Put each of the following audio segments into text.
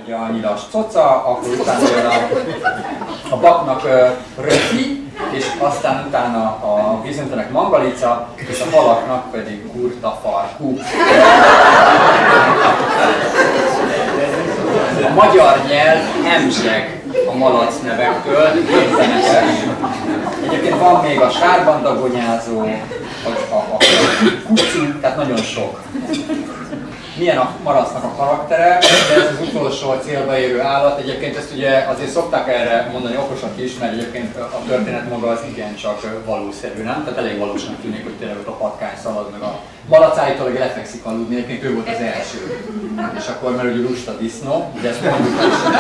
ugye a nyilas coca, akkor utána jön a baknak röfi, és aztán utána a vízöntönek mangalica, és a halaknak pedig kurta farkú. A magyar nyelv hemzseg a malac nevektől, képzenetes. Egyébként van még a sárbandagonyázó, a kucu, tehát nagyon sok. Milyen a malacnak a karaktere, de ez az utolsó célba érő állat. Egyébként ezt ugye azért szokták erre mondani okosak is, mert egyébként a történet maga az igencsak valószerű, nem? Tehát elég valósnak tűnik, hogy tényleg ott a patkány szalad, meg a malac állítólag lefekszik aludni, egyébként ő volt az első. És akkor, mert ugye lusta disznó, ugye ezt mondjuk is.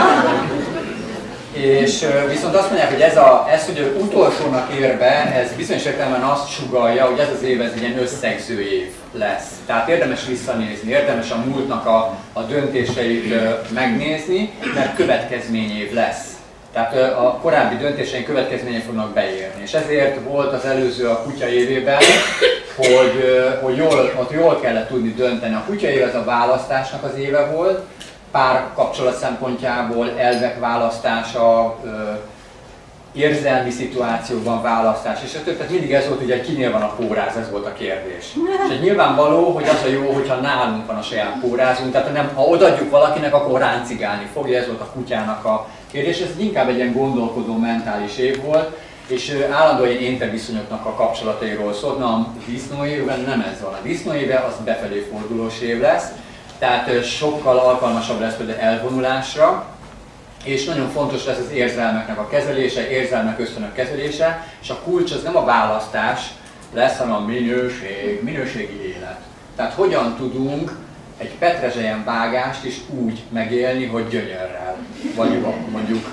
És viszont azt mondják, hogy ez hogy utolsónak ér be, ez bizonyos értelemben azt sugallja, hogy ez az év ez egy ilyen összegző év lesz. Tehát érdemes visszanézni, érdemes a múltnak a döntéseit megnézni, mert következményév lesz. Tehát a korábbi döntéseink következményei fognak beérni. És ezért volt az előző a kutya évében, hogy ott jól kellett tudni dönteni. A kutya év az a választásnak az éve volt, pár kapcsolat szempontjából elvek választása, érzelmi szituációkban választás, és tehát mindig ez volt, hogy kinél van a póráz, ez volt a kérdés. És nyilvánvaló, hogy az a jó, hogyha nálunk van a saját pórázunk, tehát ha odaadjuk valakinek, akkor ráncigálni fogja, ez volt a kutyának a kérdés. Ez inkább egy ilyen gondolkodó mentális év volt, és állandóan énteviszonyoknak a kapcsolatairól szólt. Na, a disznóévben nem ez van. A disznóéve az befelé fordulós év lesz, tehát sokkal alkalmasabb lesz például elvonulásra, és nagyon fontos lesz az érzelmeknek a kezelése, érzelmek ösztönök kezelése, és a kulcs az nem a választás lesz, hanem a minőségi élet. Tehát hogyan tudunk egy petrezselyen vágást is úgy megélni, hogy gyönyörrel, vagy mondjuk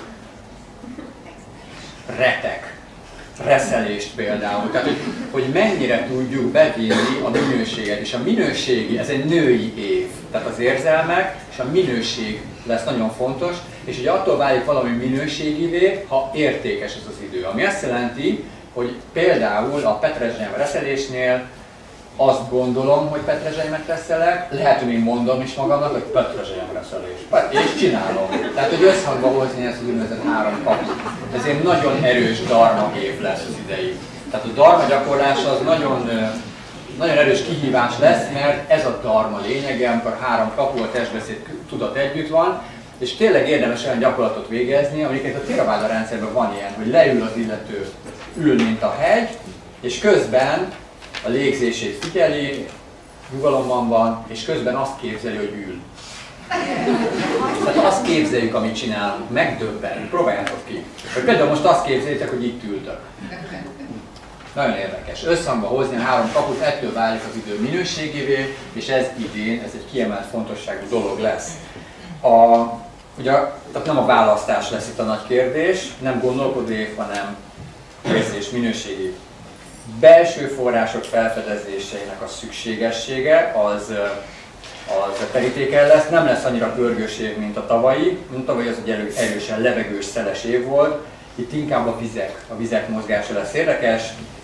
retek, reszelést például. Tehát, hogy mennyire tudjuk bevinni a minőséget, és a minőségi, ez egy női év. Tehát az érzelmek és a minőség lesz nagyon fontos, és ugye attól válik valami minőségivé, ha értékes ez az idő. Ami azt jelenti, hogy például a petrezselyem reszelésnél azt gondolom, hogy petrezselyemet reszelek, lehet, hogy én mondom is magamnak, hogy petrezselyem reszelés. És csinálom. Tehát, hogy összhangba hozni ezt az úgynevezett 3 kaput. Ezért nagyon erős dharma év lesz az idei. Tehát a dharma gyakorlása az nagyon erős kihívás lesz, mert ez a dharma lényege, amikor 3 kapu, a testbeszéd, tudat együtt van, és tényleg érdemes olyan gyakorlatot végezni, amiket a Theravada rendszerben van ilyen, hogy leül az illető, ül mint a hegy, és közben a légzését figyeli, nyugalomban van, és közben azt képzeli, hogy ül. Tehát azt képzeljük, amit csinálunk, megdöbben, próbáljátok ki. Vagy például most azt képzeljétek, hogy itt ültök. Nagyon érdekes. Összhangba hozni a 3 kaput, ettől válik az idő minőségévé, és ez idén, ez egy kiemelt fontosságú dolog lesz. Ugye, tehát nem a választás lesz itt a nagy kérdés, nem gondolkodó év, hanem érzés, minőségi. Belső források felfedezéseinek a szükségessége az terítéken lesz, nem lesz annyira pörgős év, mint a tavalyi. A tavalyi az egy erősen levegős, szeles év volt, itt inkább a vizek mozgása lesz érdekes.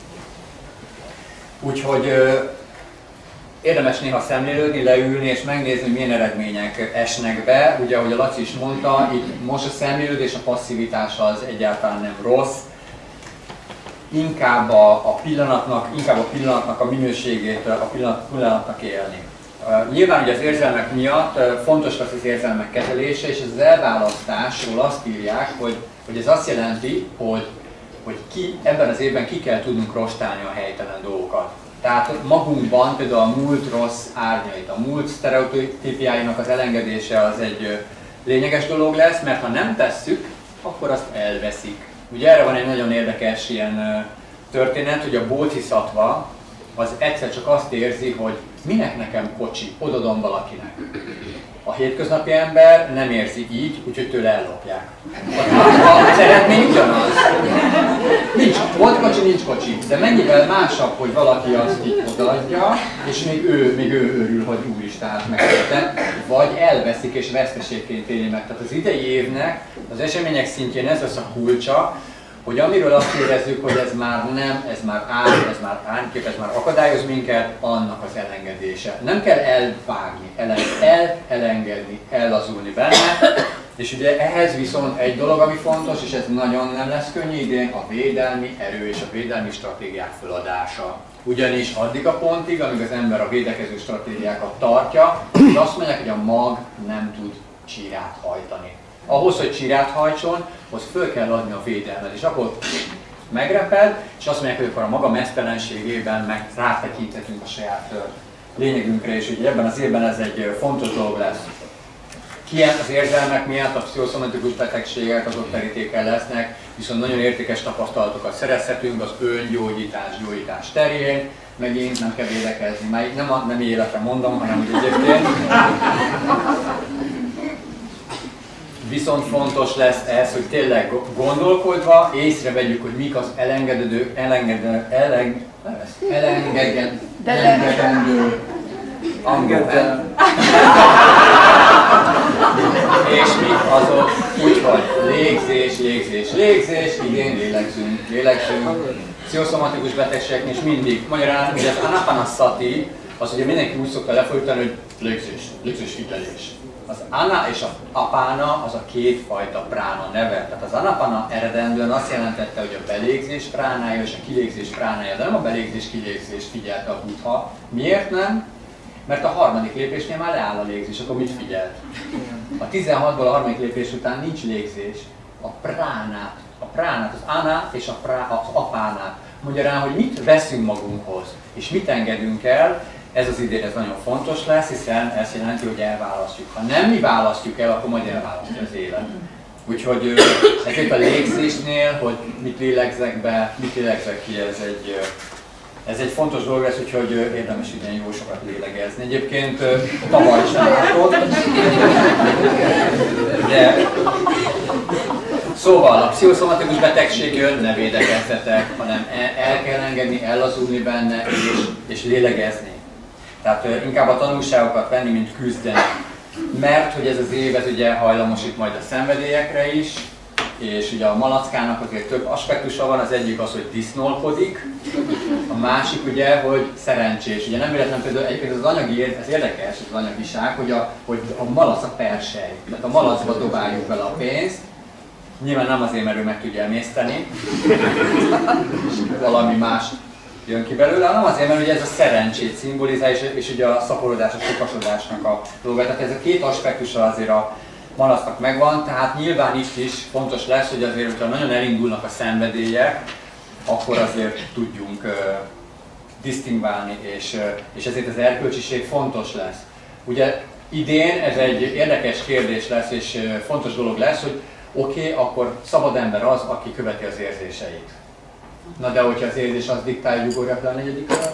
Úgyhogy érdemes néha szemlélődni, leülni és megnézni, hogy milyen eredmények esnek be. Ugye, ahogy a Laci is mondta, itt most a szemlélődés, a passzivitás az egyáltalán nem rossz. Inkább a pillanatnak a minőségét, a pillanatnak élni. Nyilván ugye az érzelmek miatt fontos lesz az érzelmek kezelése, és az elválasztásról azt írják, hogy ez azt jelenti, hogy ebben az évben ki kell tudnunk rostálni a helytelen dolgokat. Tehát magunkban például a múlt rossz árnyait, a múlt sztereotípiáinak az elengedése az egy lényeges dolog lesz, mert ha nem tesszük, akkor azt elveszik. Ugye erre van egy nagyon érdekes ilyen történet, hogy a Bodhisattva az egyszer csak azt érzi, hogy minek nekem kocsi, odadom valakinek. A hétköznapi ember nem érzi így, úgyhogy tőle ellopják. Az eredmény ugyanaz. Volt kocsi, nincs kocsi. De mennyivel másabb, hogy valaki azt így odaadja, és még ő örül, hogy úristen, hát megtettem, vagy elveszik és veszteségként éli meg. Tehát az idei évnek az események szintjén ez lesz a kulcsa, hogy amiről azt érezzük, hogy ez már nem, ez már áll, ez már árnyékép, ez már akadályoz minket, annak az elengedése. Nem kell elvágni, elengedni, ellazulni benne, És ugye ehhez viszont egy dolog, ami fontos, és ez nagyon nem lesz könnyű idén, a védelmi erő és a védelmi stratégiák feladása. Ugyanis addig a pontig, amíg az ember a védekező stratégiákat tartja, azt mondják, hogy a mag nem tud csírát hajtani. Ahhoz, hogy csírát hajtson, ahhoz föl kell adni a védelmet, és akkor megreped, és azt mondják, hogy akkor a maga meztelenségében meg rátekinthetünk a saját lényegünkre, és ugye ebben az évben ez egy fontos dolog lesz. Ilyen az érzelmek miatt a pszichoszomatikus betegségek azok terítéken lesznek, viszont nagyon értékes tapasztalatokat szerezhetünk az gyógyítás terén, megint nem kell védekezni, már nem életre mondom, hanem úgy egyébként. Viszont fontos lesz ez, hogy tényleg gondolkodva észrevegyük, hogy mik az elengedendő angolban. És mik azok, úgyhogy légzés, idén lélegzünk. Pszichoszomatikus betegségeknél is mindig, magyarán ugye az anapanasati, az ugye mindenki úgy szokta lefordítani, hogy légzés, figyelés. Az ana és az apána az a kétfajta prána neve. Tehát az anapana eredendően azt jelentette, hogy a belégzés pránája és a kilégzés pránája, de nem a belégzés-kilégzés figyelte a Buddha. Miért nem? Mert a harmadik lépésnél már leáll a légzés, akkor mit figyelt? A 16-ból a harmadik lépés után nincs légzés. A pránát, az ana és az apánát. Magyarán, hogy mit veszünk magunkhoz, és mit engedünk el, ez az idén ez nagyon fontos lesz, hiszen ez jelenti, hogy elválasztjuk. Ha nem mi választjuk el, akkor majd elválasztja az élet. Úgyhogy ezért a légzésnél, hogy mit lélegzek be, mit lélegzek ki, ez egy fontos dolog lesz, úgyhogy érdemes idén jó sokat lélegezni. Egyébként tavaly sem látott, de szóval a pszichoszomatikus betegség jön, ne védekezzetek, hanem el kell engedni, ellazulni benne és lélegezni. Tehát inkább a tanulságokat venni, mint küzdeni. Mert hogy ez az év ez ugye hajlamosít majd a szenvedélyekre is, és ugye a malackának azért több aspektusa van, az egyik az, hogy disznólkodik, a másik ugye, hogy szerencsés. Ugye nem véletlen például egyébként az anyagi, ez érdekes, az anyagiság, hogy a malac a persely. Tehát a malacba dobáljuk bele a pénzt, nyilván nem azért, mert ő meg tudja emészteni, valami más jön ki belőle, hanem azért, mert ugye ez a szerencsét szimbolizál, és ugye a szaporodás, a sokasodásnak a dolga. Tehát ez a két aspektusa azért a malacnak megvan, tehát nyilván itt is fontos lesz, hogy azért, hogyha nagyon elindulnak a szenvedélyek, akkor azért tudjunk disztingválni, és ezért az erkölcsiség fontos lesz. Ugye idén ez egy érdekes kérdés lesz, és fontos dolog lesz, hogy oké, akkor szabad ember az, aki követi az érzéseit. Na de hogyha az érzés az diktálja, hogy ugorjak le a negyedikről,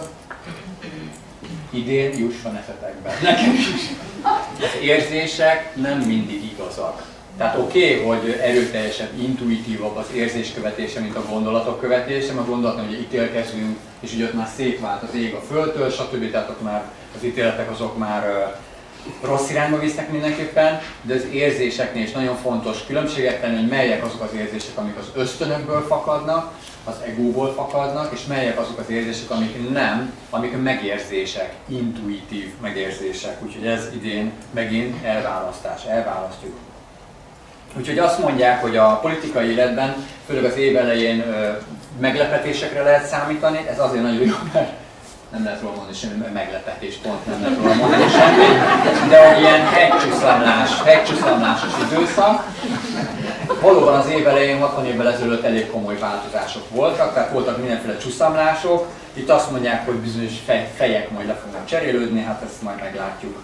idén jusson eszetekben. Nekem is. Az érzések nem mindig igazak. Tehát oké, hogy erőteljesebb, intuitívabb az érzés követése, mint a gondolatok követése, mert gondoltam, hogy ítélkezünk, és ugye ott már szétvált az ég a földtől, stb. Tehát ott már az ítéletek azok már rossz irányba visznek mindenképpen, de az érzéseknél is nagyon fontos különbséget tenni, hogy melyek azok az érzések, amik az ösztönökből fakadnak, az egóból fakadnak, és melyek azok az érzések, amik nem, amik megérzések, intuitív megérzések. Úgyhogy ez idén megint elválasztjuk. Úgyhogy azt mondják, hogy a politikai életben, főleg az év elején meglepetésekre lehet számítani, ez azért nagyon jó, mert nem lehet róla mondani semmi meglepetés, pont nem lehet róla mondani semmi, de ilyen hegycsúszamlásos időszak. Valóban az év elején, 60 évvel ezelőtt elég komoly változások voltak, tehát voltak mindenféle csúszamlások. Itt azt mondják, hogy bizonyos fejek majd le fognak cserélődni, hát ezt majd meglátjuk.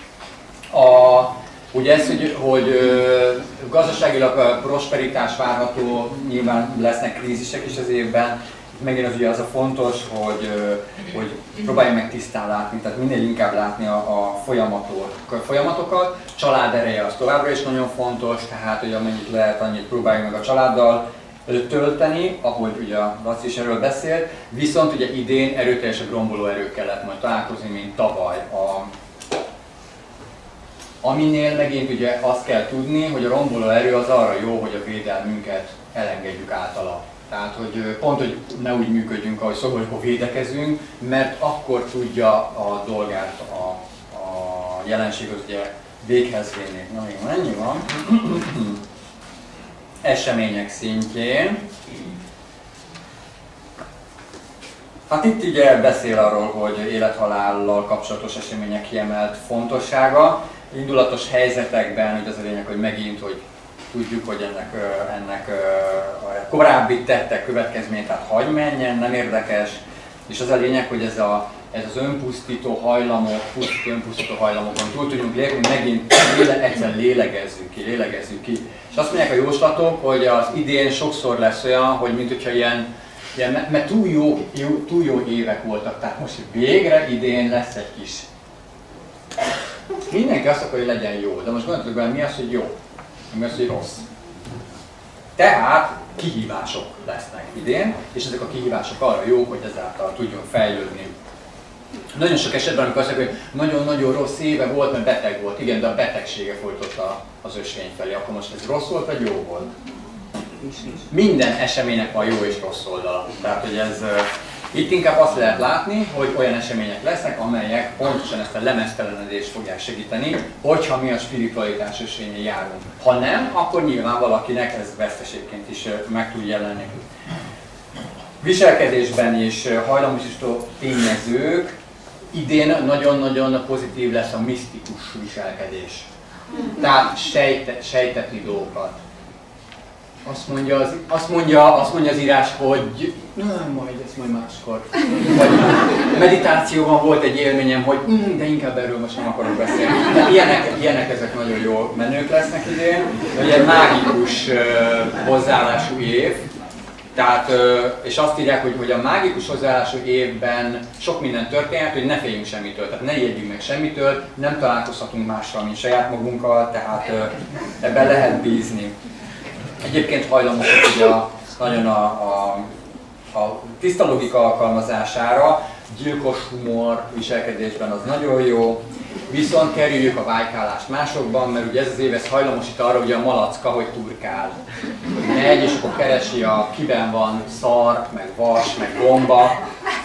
Ugye ez, hogy gazdaságilag prosperitás várható, nyilván lesznek krízisek is az évben. Megint az ugye az a fontos, hogy próbálja meg tisztán látni, tehát minél inkább látni a folyamatokat. Család ereje az továbbra is nagyon fontos, tehát hogy amennyit lehet, annyit próbáljuk meg a családdal tölteni, ahogy ugye a Laci is erről beszélt, viszont ugye idén erőteljesebb romboló erőkkel lehet majd találkozni, mint tavaly. Aminél megint ugye azt kell tudni, hogy a romboló erő az arra jó, hogy a védelmünket elengedjük általa. Tehát, hogy pont, hogy ne úgy működjünk, ahogy szokott, hogy akkor védekezünk, mert akkor tudja a dolgát a jelenség az ugye véghez vinni. Na még mennyi van? Események szintjén. Hát itt ugye beszél arról, hogy élethalállal kapcsolatos események kiemelt fontossága. Indulatos helyzetekben, ugye az a lényeg, hogy megint, hogy tudjuk, hogy ennek a korábbi tettek következmény, tehát hagy menjen, nem érdekes. És az a lényeg, hogy ez az önpusztító hajlamokon túl tudjunk lépni, megint egyszer lélegezzük ki. És azt mondják a jóslatok, hogy az idén sokszor lesz olyan, hogy mint hogyha ilyen mert túl jó évek voltak, tehát most végre idén lesz egy kis. Mindenki azt akarja, hogy legyen jó, de most gondoltuk bele, mi az, hogy jó, mi az, hogy rossz. Tehát kihívások lesznek idén, és ezek a kihívások arra jók, hogy ezáltal tudjon fejlődni. Nagyon sok esetben, amikor azt mondják, hogy nagyon-nagyon rossz éve volt, mert beteg volt, igen, de a betegsége folytotta az ösvény felé, akkor most ez rossz volt, vagy jó volt? Minden eseménynek van jó és rossz oldala. Tehát, hogy ez, itt inkább azt lehet látni, hogy olyan események lesznek, amelyek pontosan ezt a lemeztelenedést fogják segíteni, hogyha mi a spiritualitás ösvényen járunk. Ha nem, akkor nyilván valakinek ez veszteségként is meg tud jelenni. Viselkedésben is hajlamosító tényezők, idén nagyon-nagyon pozitív lesz a misztikus viselkedés. Tehát sejtetni dolgokat. Azt mondja az írás, hogy ezt majd máskor. Vagy meditációban volt egy élményem, hogy de inkább erről most nem akarok beszélni. De ilyenek ezek nagyon jó menők lesznek idén. Ugye mágikus hozzáállású év. Tehát, és azt írják, hogy a mágikus hozzáállású évben sok minden történhet, hogy ne féljünk semmitől, tehát ne ijedjünk meg semmitől, nem találkozhatunk mással, mint saját magunkkal, tehát ebben lehet bízni. Egyébként hajlamosak ugye nagyon a tiszta logika alkalmazására, gyilkos humor viselkedésben az nagyon jó, viszont kerüljük a vájkálást másokban, mert ugye ez az év ez hajlamosít arra, ugye a malacka, hogy turkál. Megy, és akkor keresi kiben van szar, meg vas, meg gomba.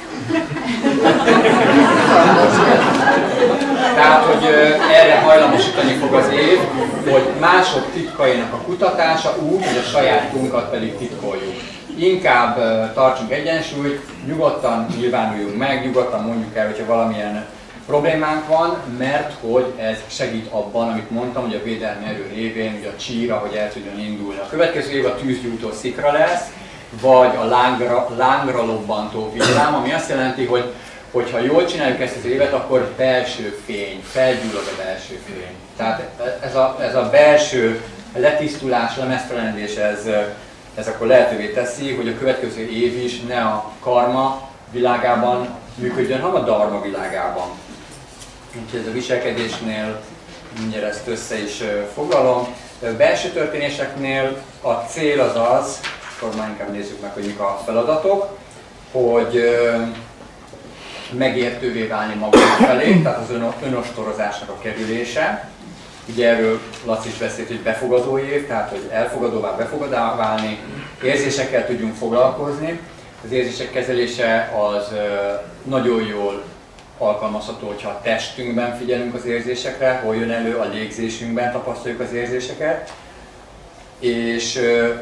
Tehát, hogy erre hajlamosítani fog az év, hogy mások titkainak a kutatása úgy, hogy a sajátunkat pedig titkoljuk. Inkább tartsunk egyensúlyt, nyugodtan nyilvánuljunk meg, nyugodtan mondjuk el, hogyha valamilyen problémánk van, mert hogy ez segít abban, amit mondtam, hogy a védelmi erő révén, ugye a csíra, hogy el tudjon indulni. A következő év a tűzgyújtó szikra lesz, vagy a lángra lobbantó villám, ami azt jelenti, hogy ha jól csináljuk ezt az évet, akkor belső fény, felgyullad a belső fény. Tehát ez a belső letisztulás, lemeztelenedés, ez akkor lehetővé teszi, hogy a következő év is ne a karma világában működjön, hanem a dharma világában. Úgyhogy ez a viselkedésnél mindjárt ezt össze is foglalom. A belső történéseknél a cél az, akkor már inkább nézzük meg, hogy mik a feladatok, hogy megértővé válni magunk felé, tehát az önostorozásnak a kerülése. Ugye erről Laci is beszélt, hogy befogadó év, tehát hogy elfogadóvá, befogadá válni, érzésekkel tudjunk foglalkozni. Az érzések kezelése az nagyon jól alkalmazható, hogyha a testünkben figyelünk az érzésekre, hol jön elő, a légzésünkben tapasztaljuk az érzéseket, és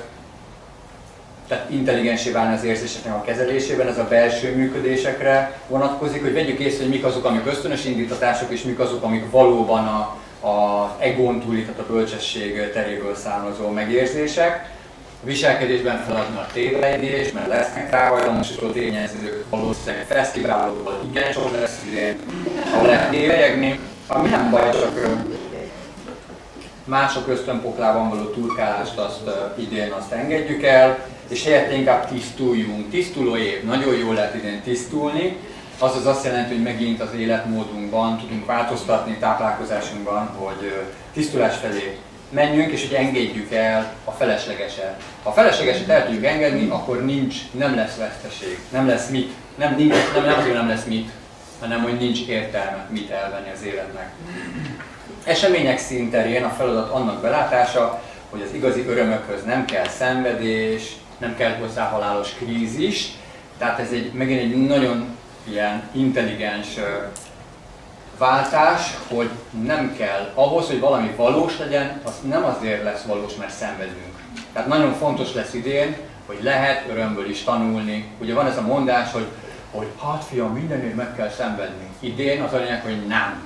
tehát intelligensé válni az érzéseknek a kezelésében, ez a belső működésekre vonatkozik, hogy vegyük észre, hogy mik azok, amik ösztönös indítatások, és mik azok, amik valóban az egón túli, tehát a bölcsesség teréből származó megérzések. A viselkedésben feladni a tévedés, mert lesznek rá hajlamosító tényezők, valószínűleg fesztiválokból igen sok lesz idén, ahol lehet tévejegni, ami nem baj, csak mások ösztönpoklában való turkálást idén engedjük el, és helyette inkább tisztuljunk. Tisztuló év, nagyon jól lehet idén tisztulni, azaz azt jelenti, hogy megint az életmódunkban tudunk változtatni, táplálkozásunkban, hogy tisztulás felé menjünk, és hogy engedjük el a feleslegeset. Ha a feleslegeset el tudjuk engedni, akkor nem lesz veszteség, nem lesz mit, nem lesz mit, hanem hogy nincs értelme mit elvenni az életnek. Események színterén a feladat annak belátása, hogy az igazi örömökhöz nem kell szenvedés, nem kell hozzá halálos krízis, tehát ez megint egy nagyon ilyen intelligens váltás, hogy nem kell ahhoz, hogy valami valós legyen, az nem azért lesz valós, mert szenvedünk. Tehát nagyon fontos lesz idén, hogy lehet örömből is tanulni. Ugye van ez a mondás, hogy hát fiam, mindenért meg kell szenvedni. Idén az a lényeg, hogy nem.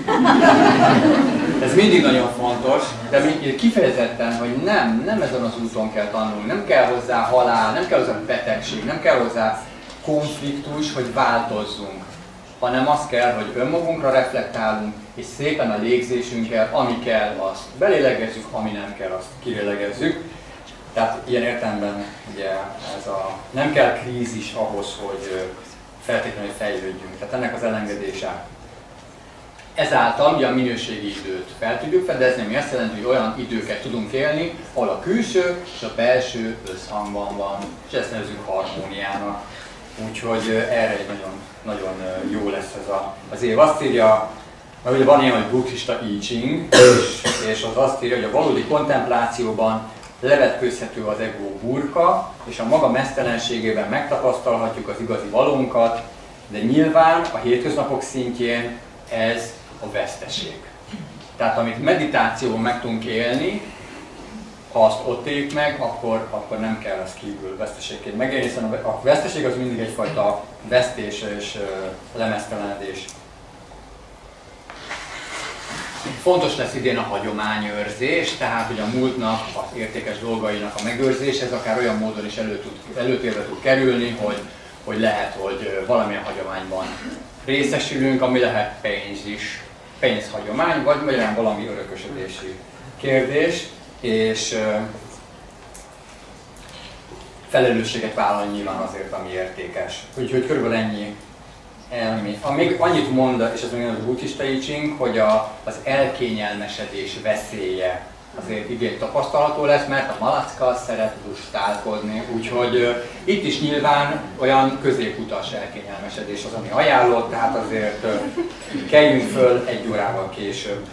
Ez mindig nagyon fontos, de kifejezetten, hogy nem ezen az úton kell tanulni. Nem kell hozzá halál, nem kell hozzá betegség, nem kell hozzá konfliktus, hogy változzunk. Hanem az kell, hogy önmagunkra reflektálunk, és szépen a légzésünkkel, ami kell, azt belélegezzük, ami nem kell, azt kilélegezzük. Tehát ilyen értelemben ugye nem kell krízis ahhoz, hogy feltétlenül fejlődjünk. Tehát ennek az elengedése. Ezáltal ugye a minőségi időt fel tudjuk fedezni, ami azt jelenti, hogy olyan időket tudunk élni, ahol a külső és a belső összhangban van, és ezt nevezzük harmóniának. Úgyhogy erre egy nagyon, nagyon jó lesz ez az év. Azt írja, mert ugye van ilyen, hogy buddhista I Ching, és az azt írja, hogy a valódi kontemplációban levetkőzhető az ego burka, és a maga meztelenségében megtapasztalhatjuk az igazi valónkat, de nyilván a hétköznapok szintjén ez a veszteség. Tehát amit meditációban meg tudunk élni, ha azt ott éljük meg, akkor nem kell ezt kívül veszteségként megélni, hiszen a veszteség az mindig egyfajta vesztés és lemeztelenedés. Fontos lesz idén a hagyományőrzés, tehát hogy a múltnak, az értékes dolgainak a megőrzés, ez akár olyan módon is előtérbe tud kerülni, hogy lehet, hogy valamilyen hagyományban részesülünk, ami lehet pénz is, pénzhagyomány, vagy magyarán valami örökösödési kérdés, és felelősséget vállalni nyilván azért, ami értékes. Úgyhogy körülbelül ennyi. Még annyit mond, és ez még az buddhista I Ching, hogy az elkényelmesedés veszélye azért idén tapasztalható lesz, mert a malacka szeret lustálkodni, úgyhogy itt is nyilván olyan középutas elkényelmesedés az, ami ajánlott, tehát azért keljünk föl 1 órával később.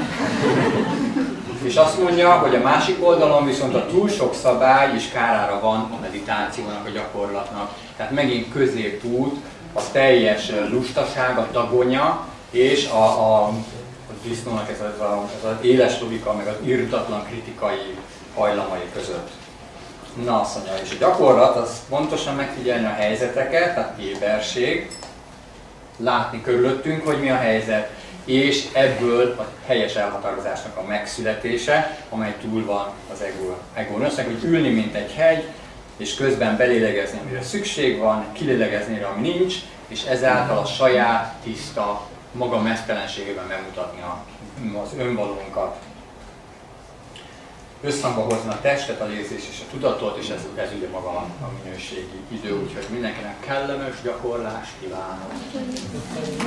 És azt mondja, hogy a másik oldalon viszont a túl sok szabály is kárára van a meditációnak, a gyakorlatnak. Tehát megint középút, a teljes lustaság, a dagonya, és a disznónak ez az éles logika, meg az irdatlan kritikai hajlamai között. Na, azt mondja, és a gyakorlat az pontosan megfigyelni a helyzeteket, tehát éberség, látni körülöttünk, hogy mi a helyzet, és ebből a helyes elhatározásnak a megszületése, amely túl van az egón. Összeg, hogy ülni, mint egy hegy, és közben belélegezni, amire szükség van, kilélegezni, ami nincs, és ezáltal a saját tiszta, maga meztelenségében megmutatni az önvalónkat. Összhangba hozni a testet, a légzés és a tudatot, és ez ugye maga a minőségi idő, úgyhogy mindenkinek kellemes gyakorlást kívánok!